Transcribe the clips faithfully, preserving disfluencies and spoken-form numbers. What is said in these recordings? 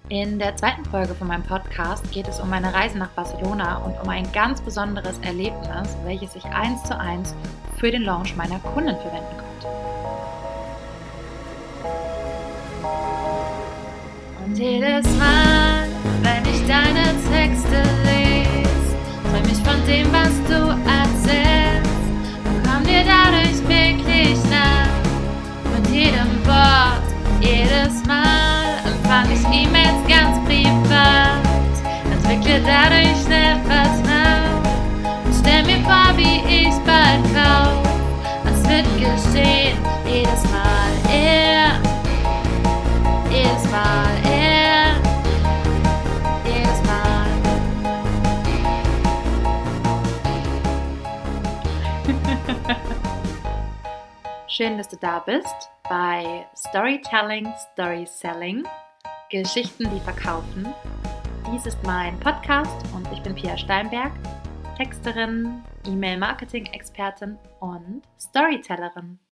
In der zweiten Folge von meinem Podcast geht es um meine Reise nach Barcelona und um ein ganz besonderes Erlebnis, welches ich eins zu eins für den Launch meiner Kunden verwenden konnte. Und jedes Mal, wenn ich deine Texte lese, träum ich von dem, was du erzählst, und komm dir dadurch wirklich nah. Mit jedem Wort, jedes Mal empfang ich E-Mails ganz privat, entwickle dadurch schnell Vertrauen und stell mir vor, wie ich bald kauf. Was wird geschehen? Jedes Mal er, jedes Mal er, jedes Mal. Schön, dass du da bist bei Storytelling, Story Selling, Geschichten, die verkaufen. Dies ist mein Podcast und ich bin Pia Steinberg, Texterin, E-Mail-Marketing-Expertin und Storytellerin.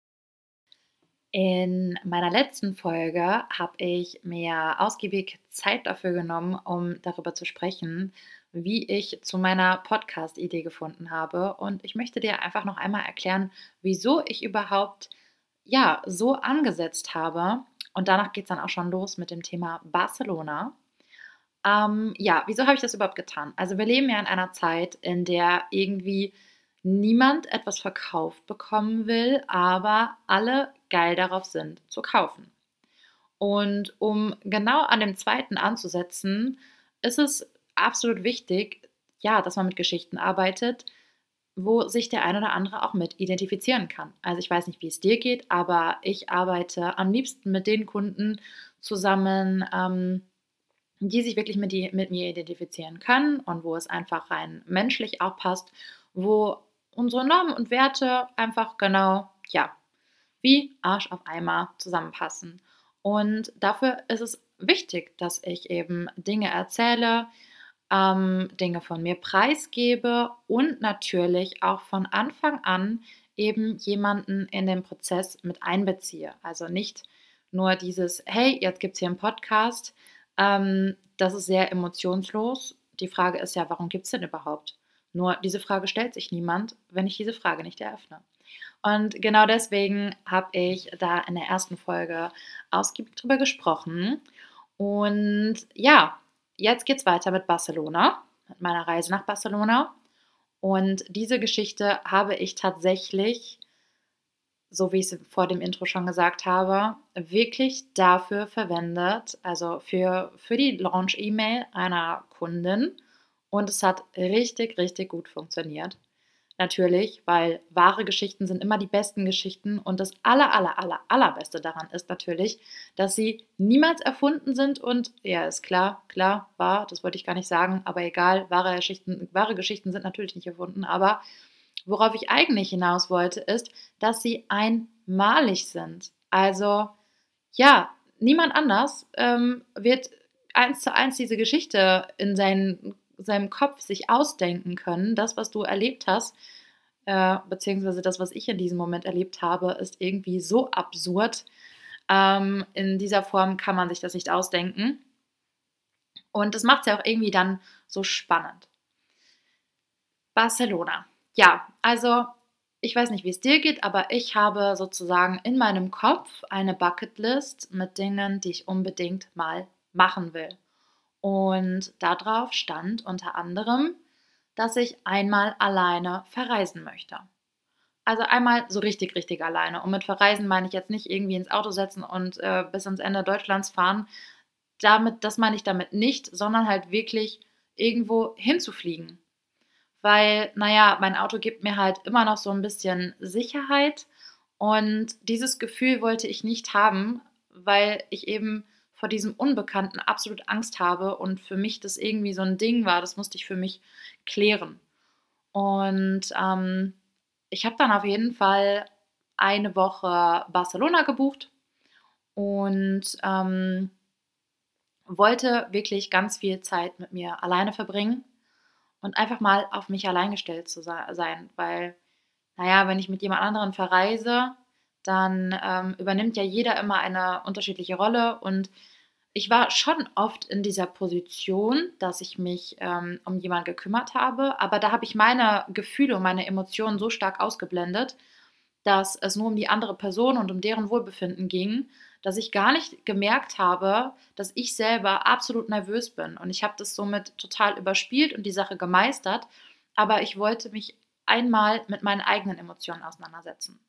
In meiner letzten Folge habe ich mir ausgiebig Zeit dafür genommen, um darüber zu sprechen, wie ich zu meiner Podcast-Idee gefunden habe. Und ich möchte dir einfach noch einmal erklären, wieso ich überhaupt ja, so angesetzt habe. Und danach geht es dann auch schon los mit dem Thema Barcelona. Ähm, ja, wieso habe ich das überhaupt getan? Also wir leben ja in einer Zeit, in der irgendwie niemand etwas verkauft bekommen will, aber alle geil darauf sind, zu kaufen. Und um genau an dem zweiten anzusetzen, ist es absolut wichtig, ja, dass man mit Geschichten arbeitet, wo sich der ein oder andere auch mit identifizieren kann. Also ich weiß nicht, wie es dir geht, aber ich arbeite am liebsten mit den Kunden zusammen, ähm, die sich wirklich mit, die, mit mir identifizieren können und wo es einfach rein menschlich auch passt, wo unsere Normen und Werte einfach genau, ja, wie Arsch auf Eimer zusammenpassen. Und dafür ist es wichtig, dass ich eben Dinge erzähle, ähm, Dinge von mir preisgebe und natürlich auch von Anfang an eben jemanden in den Prozess mit einbeziehe. Also nicht nur dieses, hey, jetzt gibt es hier einen Podcast, ähm, das ist sehr emotionslos. Die Frage ist ja, warum gibt es denn überhaupt? Nur diese Frage stellt sich niemand, wenn ich diese Frage nicht eröffne. Und genau deswegen habe ich da in der ersten Folge ausgiebig drüber gesprochen. Und ja, jetzt geht's weiter mit Barcelona, mit meiner Reise nach Barcelona. Und diese Geschichte habe ich tatsächlich, so wie ich es vor dem Intro schon gesagt habe, wirklich dafür verwendet, also für, für die Launch-E-Mail einer Kundin. Und es hat richtig, richtig gut funktioniert. Natürlich, weil wahre Geschichten sind immer die besten Geschichten und das aller, aller, aller, allerbeste daran ist natürlich, dass sie niemals erfunden sind und, ja, ist klar, klar, wahr, das wollte ich gar nicht sagen, aber egal, wahre Geschichten, wahre Geschichten sind natürlich nicht erfunden, aber worauf ich eigentlich hinaus wollte, ist, dass sie einmalig sind. Also, ja, niemand anders ähm, wird eins zu eins diese Geschichte in seinen, seinem Kopf sich ausdenken können. Das, was du erlebt hast, äh, beziehungsweise das, was ich in diesem Moment erlebt habe, ist irgendwie so absurd. Ähm, in dieser Form kann man sich das nicht ausdenken. Und das macht es ja auch irgendwie dann so spannend. Barcelona. Ja, also ich weiß nicht, wie es dir geht, aber ich habe sozusagen in meinem Kopf eine Bucketlist mit Dingen, die ich unbedingt mal machen will. Und darauf stand unter anderem, dass ich einmal alleine verreisen möchte. Also einmal so richtig, richtig alleine. Und mit verreisen meine ich jetzt nicht irgendwie ins Auto setzen und äh, bis ans Ende Deutschlands fahren. Damit, das meine ich damit nicht, sondern halt wirklich irgendwo hinzufliegen. Weil, naja, mein Auto gibt mir halt immer noch so ein bisschen Sicherheit und dieses Gefühl wollte ich nicht haben, weil ich eben vor diesem Unbekannten absolut Angst habe und für mich das irgendwie so ein Ding war, das musste ich für mich klären. Und ähm, ich habe dann auf jeden Fall eine Woche Barcelona gebucht und ähm, wollte wirklich ganz viel Zeit mit mir alleine verbringen und einfach mal auf mich allein gestellt zu sein, weil, naja, wenn ich mit jemand anderen verreise, dann ähm, übernimmt ja jeder immer eine unterschiedliche Rolle und Ich war schon oft in dieser Position, dass ich mich, ähm, um jemanden gekümmert habe, aber da habe ich meine Gefühle und meine Emotionen so stark ausgeblendet, dass es nur um die andere Person und um deren Wohlbefinden ging, dass ich gar nicht gemerkt habe, dass ich selber absolut nervös bin. Und ich habe das somit total überspielt und die Sache gemeistert, aber ich wollte mich einmal mit meinen eigenen Emotionen auseinandersetzen.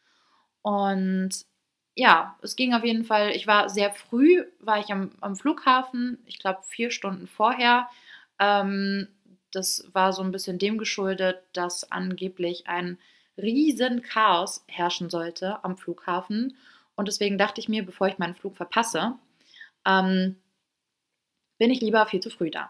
Und ja, es ging auf jeden Fall, ich war sehr früh, war ich am, am Flughafen, ich glaube vier Stunden vorher. Ähm, Das war so ein bisschen dem geschuldet, dass angeblich ein riesen Chaos herrschen sollte am Flughafen. Und deswegen dachte ich mir, bevor ich meinen Flug verpasse, ähm, bin ich lieber viel zu früh da.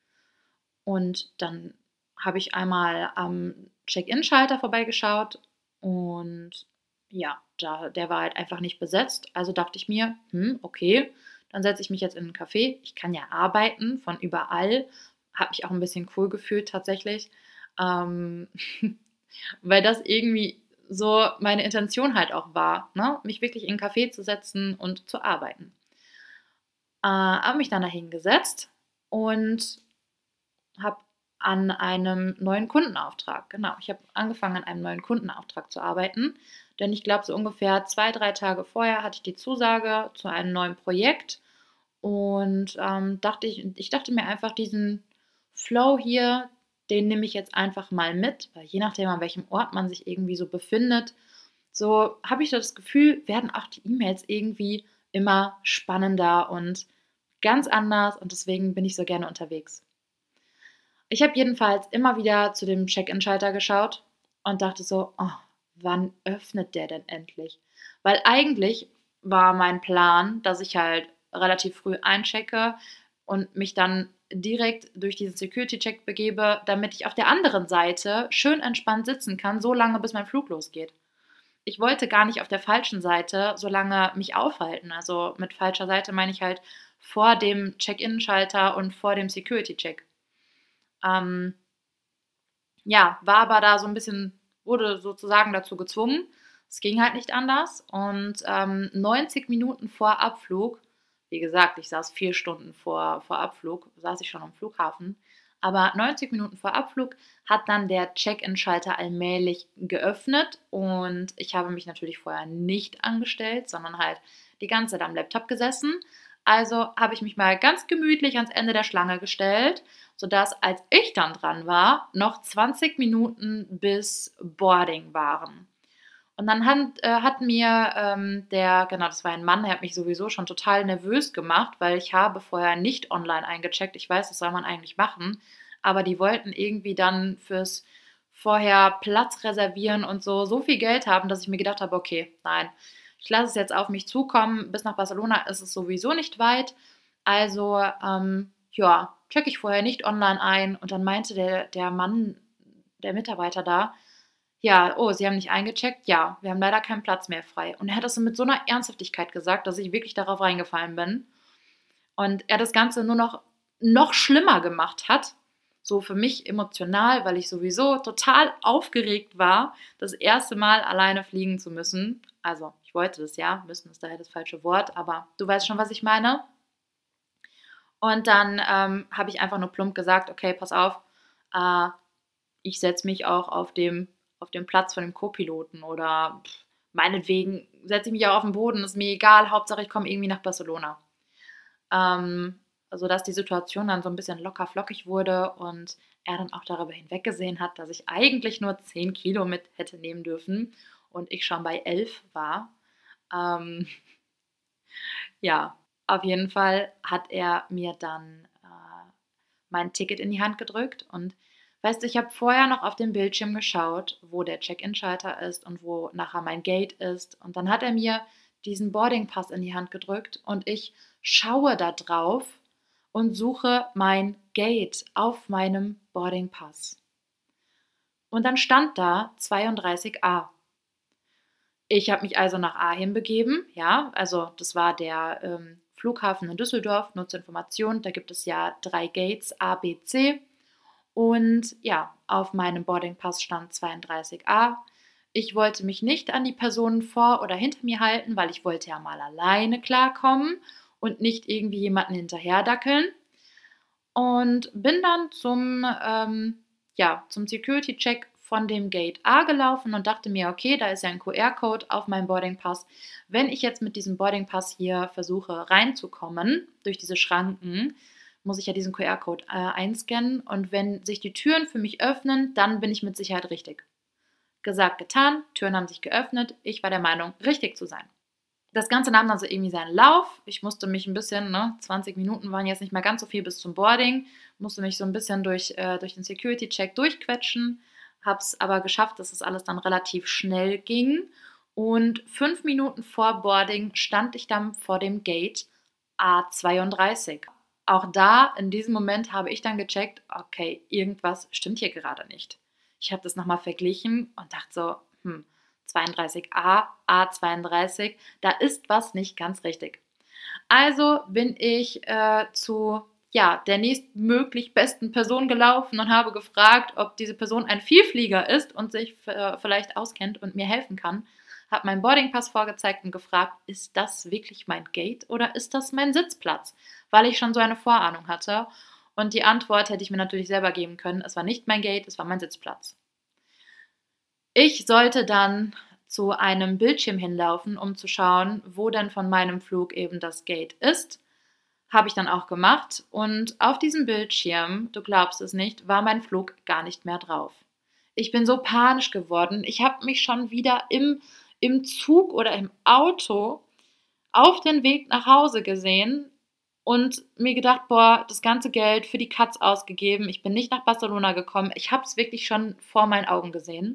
Und dann habe ich einmal am Check-in-Schalter vorbeigeschaut und ja, da, der war halt einfach nicht besetzt. Also dachte ich mir, hm, okay, dann setze ich mich jetzt in einen Café. Ich kann ja arbeiten von überall. Habe mich auch ein bisschen cool gefühlt tatsächlich, ähm, weil das irgendwie so meine Intention halt auch war, ne? Mich wirklich in 'n Café zu setzen und zu arbeiten. Äh, habe mich dann da hingesetzt und habe an einem neuen Kundenauftrag, genau. Ich habe angefangen, an einem neuen Kundenauftrag zu arbeiten, denn ich glaube, so ungefähr zwei, drei Tage vorher hatte ich die Zusage zu einem neuen Projekt und, ähm, dachte ich ich dachte mir einfach, diesen Flow hier, den nehme ich jetzt einfach mal mit, weil je nachdem, an welchem Ort man sich irgendwie so befindet, so habe ich so das Gefühl, werden auch die E-Mails irgendwie immer spannender und ganz anders und deswegen bin ich so gerne unterwegs. Ich habe jedenfalls immer wieder zu dem Check-in-Schalter geschaut und dachte so: „Oh, wann öffnet der denn endlich?“ Weil eigentlich war mein Plan, dass ich halt relativ früh einchecke und mich dann direkt durch diesen Security-Check begebe, damit ich auf der anderen Seite schön entspannt sitzen kann, so lange, bis mein Flug losgeht. Ich wollte gar nicht auf der falschen Seite so lange mich aufhalten. Also, mit falscher Seite meine ich halt vor dem Check-in-Schalter und vor dem Security-Check. Ähm, ja, war aber da so ein bisschen, wurde sozusagen dazu gezwungen. Es ging halt nicht anders und, ähm, neunzig Minuten vor Abflug, wie gesagt, ich saß vier Stunden vor vor Abflug, saß ich schon am Flughafen, aber neunzig Minuten vor Abflug hat dann der Check-in-Schalter allmählich geöffnet und ich habe mich natürlich vorher nicht angestellt, sondern halt die ganze Zeit am Laptop gesessen. Also habe ich mich mal ganz gemütlich ans Ende der Schlange gestellt, sodass, als ich dann dran war, noch zwanzig Minuten bis Boarding waren. Und dann hat, äh, hat mir ähm, der, genau, das war ein Mann, der hat mich sowieso schon total nervös gemacht, weil ich habe vorher nicht online eingecheckt. Ich weiß, das soll man eigentlich machen, aber die wollten irgendwie dann fürs vorher Platz reservieren und so so viel Geld haben, dass ich mir gedacht habe, okay, nein, ich lasse es jetzt auf mich zukommen. Bis nach Barcelona ist es sowieso nicht weit. Also, ähm, ja, checke ich vorher nicht online ein. Und dann meinte der, der Mann, der Mitarbeiter da, ja, oh, Sie haben nicht eingecheckt? Ja, wir haben leider keinen Platz mehr frei. Und er hat das so mit so einer Ernsthaftigkeit gesagt, dass ich wirklich darauf reingefallen bin. Und er das Ganze nur noch, noch schlimmer gemacht hat. So für mich emotional, weil ich sowieso total aufgeregt war, das erste Mal alleine fliegen zu müssen. Also, ich wollte das ja, müssen ist daher das falsche Wort, aber du weißt schon, was ich meine. Und dann ähm, habe ich einfach nur plump gesagt, okay, pass auf, äh, ich setze mich auch auf dem, auf dem Platz von dem Co-Piloten oder pff, meinetwegen setze ich mich auch auf den Boden, ist mir egal, Hauptsache ich komme irgendwie nach Barcelona. Ähm, Sodass die Situation dann so ein bisschen locker flockig wurde und er dann auch darüber hinweggesehen hat, dass ich eigentlich nur zehn Kilo mit hätte nehmen dürfen und ich schon bei elf war. Ähm, ja, auf jeden Fall hat er mir dann äh, mein Ticket in die Hand gedrückt und weißt du, ich habe vorher noch auf dem Bildschirm geschaut, wo der Check-in-Schalter ist und wo nachher mein Gate ist. Und dann hat er mir diesen Boarding-Pass in die Hand gedrückt und ich schaue da drauf und suche mein Gate auf meinem Boarding-Pass. Und dann stand da zweiunddreißig a. Ich habe mich also nach Aachim begeben, ja, also das war der ähm, Flughafen in Düsseldorf, nur zur Information, da gibt es ja drei Gates, A, B, C. Und ja, auf meinem Boardingpass stand zweiunddreißig a. Ich wollte mich nicht an die Personen vor oder hinter mir halten, weil ich wollte ja mal alleine klarkommen. und nicht irgendwie jemanden hinterherdackeln. Und bin dann zum, ähm, ja, zum Security-Check von dem Gate A gelaufen und dachte mir, okay, da ist ja ein Q R-Code auf meinem Boarding-Pass. Wenn ich jetzt mit diesem Boarding-Pass hier versuche reinzukommen, durch diese Schranken, muss ich ja diesen Q R-Code äh, einscannen. Und wenn sich die Türen für mich öffnen, dann bin ich mit Sicherheit richtig. Gesagt, getan, Türen haben sich geöffnet. Ich war der Meinung, richtig zu sein. Das Ganze nahm dann so irgendwie seinen Lauf. Ich musste mich ein bisschen, ne, zwanzig Minuten waren jetzt nicht mehr ganz so viel bis zum Boarding, musste mich so ein bisschen durch, äh, durch den Security-Check durchquetschen, habe es aber geschafft, dass es alles dann relativ schnell ging. Und fünf Minuten vor Boarding stand ich dann vor dem Gate A zweiunddreißig. Auch da, in diesem Moment, habe ich dann gecheckt, okay, irgendwas stimmt hier gerade nicht. Ich habe das nochmal verglichen und dachte so, hm, zweiunddreißig a, A zweiunddreißig, da ist was nicht ganz richtig. Also bin ich äh, zu ja, der nächstmöglich besten Person gelaufen und habe gefragt, ob diese Person ein Vielflieger ist und sich äh, vielleicht auskennt und mir helfen kann. Habe meinen Boardingpass vorgezeigt und gefragt, ist das wirklich mein Gate oder ist das mein Sitzplatz? Weil ich schon so eine Vorahnung hatte. Und die Antwort hätte ich mir natürlich selber geben können. Es war nicht mein Gate, es war mein Sitzplatz. Ich sollte dann zu einem Bildschirm hinlaufen, um zu schauen, wo denn von meinem Flug eben das Gate ist. Habe ich dann auch gemacht. Und auf diesem Bildschirm, du glaubst es nicht, war mein Flug gar nicht mehr drauf. Ich bin so panisch geworden. Ich habe mich schon wieder im, im Zug oder im Auto auf den Weg nach Hause gesehen und mir gedacht, boah, das ganze Geld für die Katz ausgegeben. Ich bin nicht nach Barcelona gekommen. Ich habe es wirklich schon vor meinen Augen gesehen.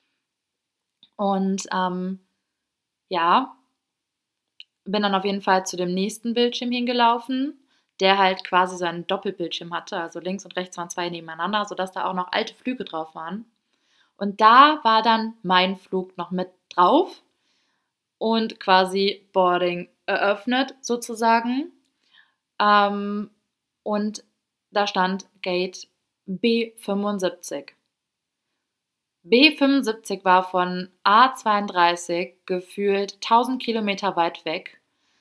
Und ähm, ja, bin dann auf jeden Fall zu dem nächsten Bildschirm hingelaufen, der halt quasi so einen Doppelbildschirm hatte. Also links und rechts waren zwei nebeneinander, sodass da auch noch alte Flüge drauf waren. Und da war dann mein Flug noch mit drauf und quasi Boarding eröffnet sozusagen. Ähm, und da stand Gate B fünfundsiebzig. B fünfundsiebzig war von A zweiunddreißig gefühlt tausend Kilometer weit weg.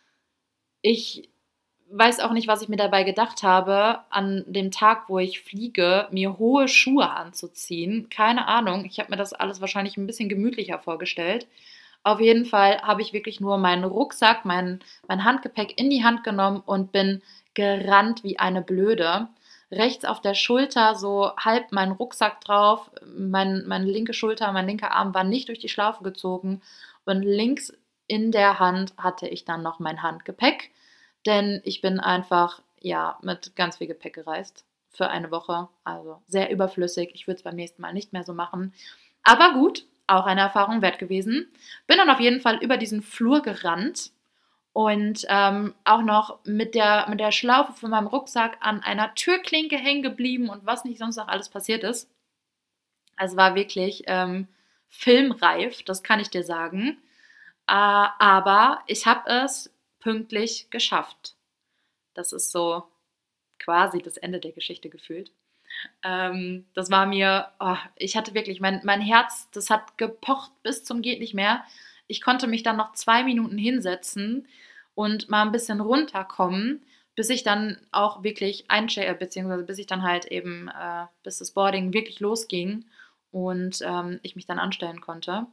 Ich weiß auch nicht, was ich mir dabei gedacht habe, an dem Tag, wo ich fliege, mir hohe Schuhe anzuziehen. Keine Ahnung, ich habe mir das alles wahrscheinlich ein bisschen gemütlicher vorgestellt. Auf jeden Fall habe ich wirklich nur meinen Rucksack, mein, mein Handgepäck in die Hand genommen und bin gerannt wie eine Blöde. Rechts auf der Schulter so halb mein Rucksack drauf, mein, meine linke Schulter, mein linker Arm war nicht durch die Schlaufe gezogen und links in der Hand hatte ich dann noch mein Handgepäck, denn ich bin einfach, ja, mit ganz viel Gepäck gereist für eine Woche, also sehr überflüssig. Ich würde es beim nächsten Mal nicht mehr so machen. Aber gut, auch eine Erfahrung wert gewesen. Bin dann auf jeden Fall über diesen Flur gerannt und ähm, auch noch mit der, mit der Schlaufe von meinem Rucksack an einer Türklinke hängen geblieben und was nicht sonst noch alles passiert ist. Also war wirklich ähm, filmreif, das kann ich dir sagen. Äh, aber ich habe es pünktlich geschafft. Das ist so quasi das Ende der Geschichte gefühlt. Ähm, das war mir, oh, ich hatte wirklich, mein, mein Herz, das hat gepocht bis zum geht nicht mehr. Ich konnte mich dann noch zwei Minuten hinsetzen und mal ein bisschen runterkommen, bis ich dann auch wirklich einchecken, beziehungsweise bis ich dann halt eben, äh, bis das Boarding wirklich losging und ähm, ich mich dann anstellen konnte.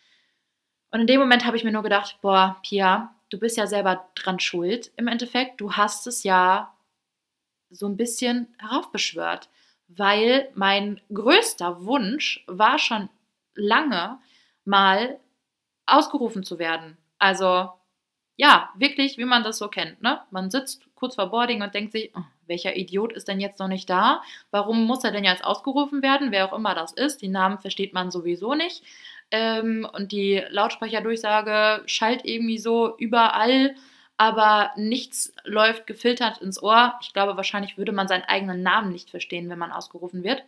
Und in dem Moment habe ich mir nur gedacht, boah, Pia, du bist ja selber dran schuld im Endeffekt. Du hast es ja so ein bisschen heraufbeschwört, weil mein größter Wunsch war schon lange mal ausgerufen zu werden. Also ja, wirklich, wie man das so kennt. Ne? Man sitzt kurz vor Boarding und denkt sich, oh, welcher Idiot ist denn jetzt noch nicht da? Warum muss er denn jetzt ausgerufen werden? Wer auch immer das ist. Die Namen versteht man sowieso nicht. Ähm, und die Lautsprecherdurchsage schallt irgendwie so überall, aber nichts läuft gefiltert ins Ohr. Ich glaube, wahrscheinlich würde man seinen eigenen Namen nicht verstehen, wenn man ausgerufen wird.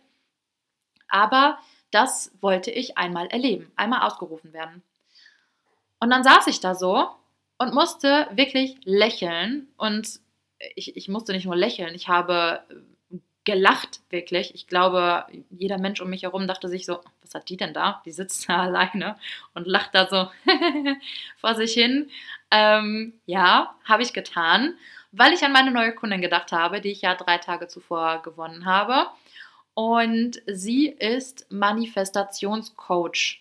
Aber das wollte ich einmal erleben, einmal ausgerufen werden. Und dann saß ich da so und musste wirklich lächeln. Und ich, ich musste nicht nur lächeln, ich habe gelacht, wirklich. Ich glaube, jeder Mensch um mich herum dachte sich so, was hat die denn da? Die sitzt da alleine und lacht da so vor sich hin. Ähm, ja, habe ich getan. weil ich an meine neue Kundin gedacht habe, die ich ja drei Tage zuvor gewonnen habe. Und sie ist Manifestationscoach.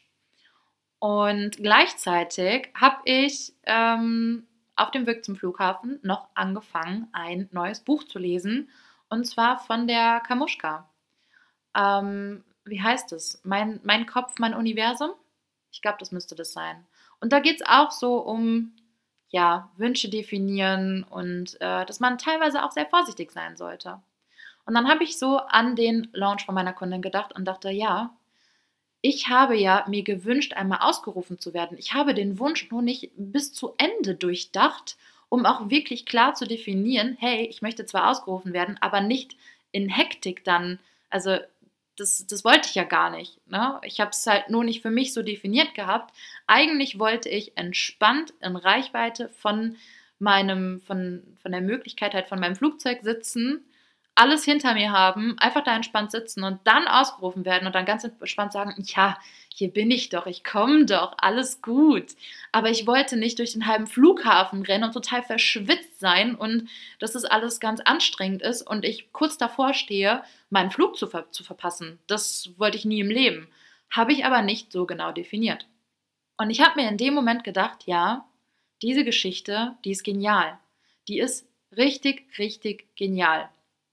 Und gleichzeitig habe ich ähm, auf dem Weg zum Flughafen noch angefangen, ein neues Buch zu lesen. Und zwar von der Kamuschka. Ähm, wie heißt es? Mein, mein Kopf, mein Universum? Ich glaube, das müsste das sein. Und da geht es auch so um, ja, Wünsche definieren und äh, dass man teilweise auch sehr vorsichtig sein sollte. Und dann habe ich so an den Launch von meiner Kundin gedacht und dachte, ja, ich habe ja mir gewünscht, einmal ausgerufen zu werden. Ich habe den Wunsch nur nicht bis zu Ende durchdacht, um auch wirklich klar zu definieren, hey, ich möchte zwar ausgerufen werden, aber nicht in Hektik dann. Also das, das wollte ich ja gar nicht. Ne? Ich habe es halt nur nicht für mich so definiert gehabt. Eigentlich wollte ich entspannt in Reichweite von meinem, von, von der Möglichkeit halt von meinem Flugzeug sitzen, alles hinter mir haben, einfach da entspannt sitzen und dann ausgerufen werden und dann ganz entspannt sagen, ja, hier bin ich doch, ich komme doch, alles gut. Aber ich wollte nicht durch den halben Flughafen rennen und total verschwitzt sein und dass das alles ganz anstrengend ist und ich kurz davor stehe, meinen Flug zu, ver zu verpassen. Das wollte ich nie im Leben. Habe ich aber nicht so genau definiert. Und ich habe mir in dem Moment gedacht, ja, diese Geschichte, die ist genial. Die ist richtig, richtig genial.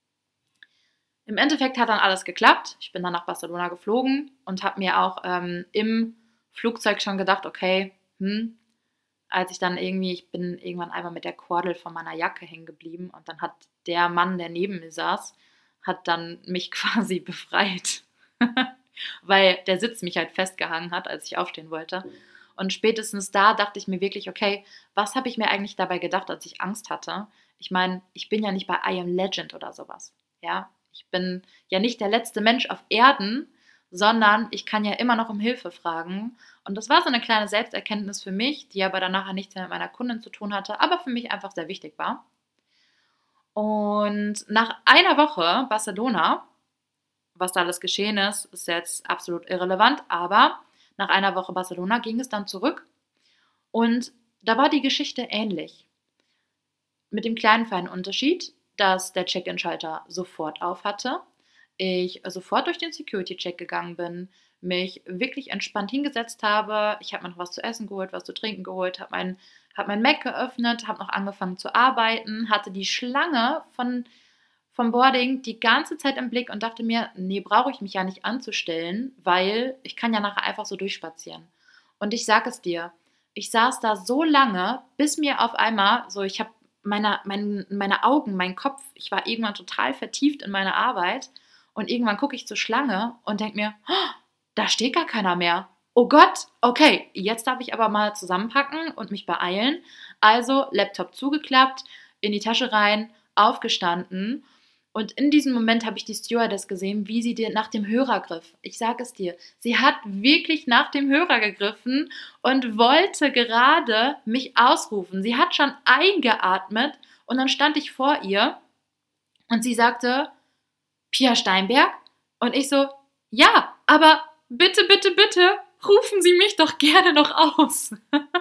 Im Endeffekt hat dann alles geklappt. Ich bin dann nach Barcelona geflogen und habe mir auch ähm, im Flugzeug schon gedacht, okay, hm, als ich dann irgendwie, ich bin irgendwann einmal mit der Kordel von meiner Jacke hängen geblieben und dann hat der Mann, der neben mir saß, hat dann mich quasi befreit, weil der Sitz mich halt festgehangen hat, als ich aufstehen wollte. Und spätestens da dachte ich mir wirklich, okay, was habe ich mir eigentlich dabei gedacht, als ich Angst hatte? Ich meine, ich bin ja nicht bei I Am Legend oder sowas, ja. Ich bin ja nicht der letzte Mensch auf Erden, sondern ich kann ja immer noch um Hilfe fragen. Und das war so eine kleine Selbsterkenntnis für mich, die aber dann nachher nichts mehr mit meiner Kundin zu tun hatte, aber für mich einfach sehr wichtig war. Und nach einer Woche Barcelona, was da alles geschehen ist, ist jetzt absolut irrelevant, aber nach einer Woche Barcelona ging es dann zurück und da war die Geschichte ähnlich. Mit dem kleinen feinen Unterschied, dass der Check-in-Schalter sofort auf hatte, ich sofort durch den Security-Check gegangen bin, mich wirklich entspannt hingesetzt habe. Ich habe mir noch was zu essen geholt, was zu trinken geholt, habe mein, hab mein Mac geöffnet, habe noch angefangen zu arbeiten, hatte die Schlange von, vom Boarding die ganze Zeit im Blick und dachte mir, nee, brauche ich mich ja nicht anzustellen, weil ich kann ja nachher einfach so durchspazieren. Und ich sage es dir, ich saß da so lange, bis mir auf einmal, so ich habe meine, meine, meine Augen, mein Kopf, ich war irgendwann total vertieft in meine Arbeit und irgendwann gucke ich zur Schlange und denke mir, oh, da steht gar keiner mehr. Oh Gott, okay, jetzt darf ich aber mal zusammenpacken und mich beeilen. Also Laptop zugeklappt, in die Tasche rein, aufgestanden. Und in diesem Moment habe ich die Stewardess gesehen, wie sie dir nach dem Hörer griff. Ich sage es dir, sie hat wirklich nach dem Hörer gegriffen und wollte gerade mich ausrufen. Sie hat schon eingeatmet und dann stand ich vor ihr und sie sagte, Pia Steinberg? Und ich so, ja, aber bitte, bitte, bitte, rufen Sie mich doch gerne noch aus.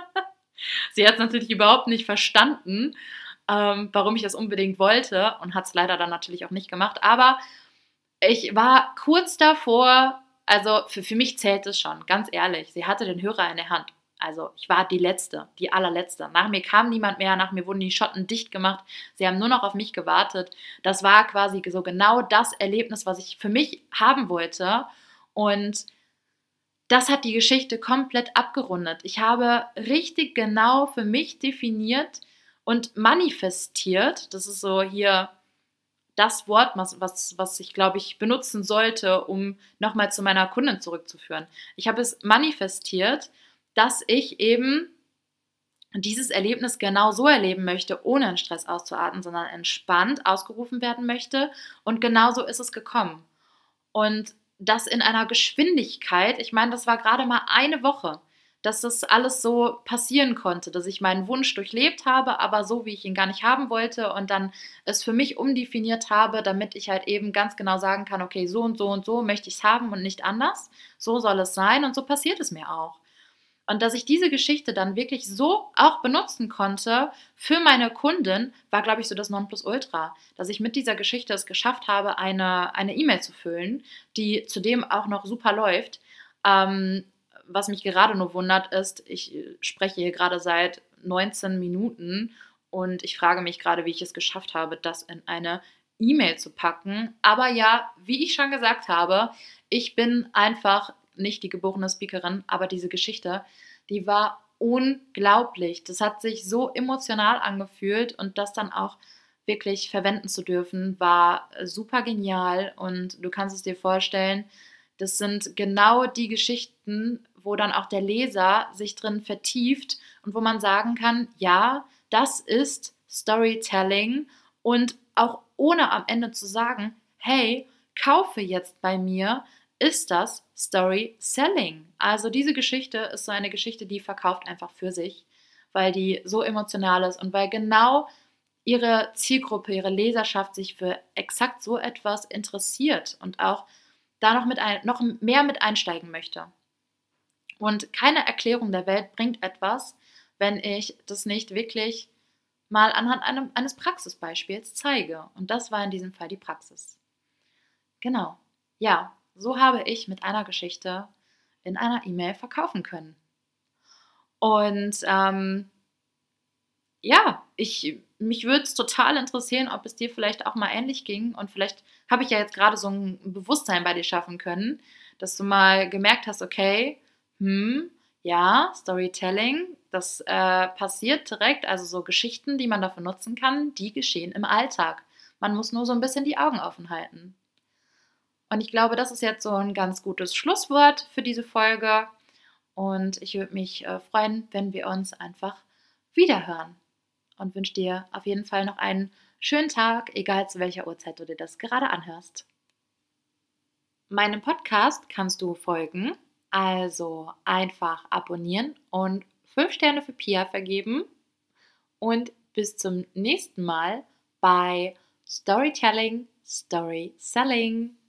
Sie hat es natürlich überhaupt nicht verstanden, ähm, warum ich das unbedingt wollte und hat es leider dann natürlich auch nicht gemacht. Aber ich war kurz davor, also für, für mich zählt es schon, ganz ehrlich. Sie hatte den Hörer in der Hand. Also ich war die Letzte, die allerletzte. Nach mir kam niemand mehr, nach mir wurden die Schotten dicht gemacht. Sie haben nur noch auf mich gewartet. Das war quasi so genau das Erlebnis, was ich für mich haben wollte. Und das hat die Geschichte komplett abgerundet. Ich habe richtig genau für mich definiert und manifestiert. Das ist so hier das Wort, was, was, was ich, glaube ich, benutzen sollte, um nochmal zu meiner Kundin zurückzuführen. Ich habe es manifestiert, dass ich eben dieses Erlebnis genau so erleben möchte, ohne in Stress auszuatmen, sondern entspannt ausgerufen werden möchte. Und genau so ist es gekommen. Und das in einer Geschwindigkeit, ich meine, das war gerade mal eine Woche, dass das alles so passieren konnte, dass ich meinen Wunsch durchlebt habe, aber so, wie ich ihn gar nicht haben wollte und dann es für mich umdefiniert habe, damit ich halt eben ganz genau sagen kann, okay, so und so und so möchte ich es haben und nicht anders. So soll es sein und so passiert es mir auch. Und dass ich diese Geschichte dann wirklich so auch benutzen konnte für meine Kundin, war, glaube ich, so das Nonplusultra. Dass ich mit dieser Geschichte es geschafft habe, eine eine E-Mail zu füllen, die zudem auch noch super läuft. Ähm, was mich gerade nur wundert, ist, ich äh, spreche hier gerade seit neunzehn Minuten und ich frage mich gerade, wie ich es geschafft habe, das in eine E-Mail zu packen. Aber ja, wie ich schon gesagt habe, ich bin einfach nicht die geborene Speakerin, aber diese Geschichte, die war unglaublich. Das hat sich so emotional angefühlt und das dann auch wirklich verwenden zu dürfen, war super genial. Und du kannst es dir vorstellen, das sind genau die Geschichten, wo dann auch der Leser sich drin vertieft und wo man sagen kann, ja, das ist Storytelling und auch ohne am Ende zu sagen, hey, kaufe jetzt bei mir, ist das Story Selling. Also diese Geschichte ist so eine Geschichte, die verkauft einfach für sich, weil die so emotional ist und weil genau ihre Zielgruppe, ihre Leserschaft sich für exakt so etwas interessiert und auch da noch, mit ein, noch mehr mit einsteigen möchte. Und keine Erklärung der Welt bringt etwas, wenn ich das nicht wirklich mal anhand einem, eines Praxisbeispiels zeige. Und das war in diesem Fall die Praxis. Genau. Ja, so habe ich mit einer Geschichte in einer E-Mail verkaufen können. Und ähm, ja, ich, mich würde es total interessieren, ob es dir vielleicht auch mal ähnlich ging. Und vielleicht habe ich ja jetzt gerade so ein Bewusstsein bei dir schaffen können, dass du mal gemerkt hast, okay, hm, ja, Storytelling, das äh, passiert direkt, also so Geschichten, die man dafür nutzen kann, die geschehen im Alltag. Man muss nur so ein bisschen die Augen offen halten. Und ich glaube, das ist jetzt so ein ganz gutes Schlusswort für diese Folge. Und ich würde mich äh, freuen, wenn wir uns einfach wiederhören. Und wünsche dir auf jeden Fall noch einen schönen Tag, egal zu welcher Uhrzeit du dir das gerade anhörst. Meinem Podcast kannst du folgen, also einfach abonnieren und fünf Sterne für Pia vergeben. Und bis zum nächsten Mal bei Storytelling, Story Selling.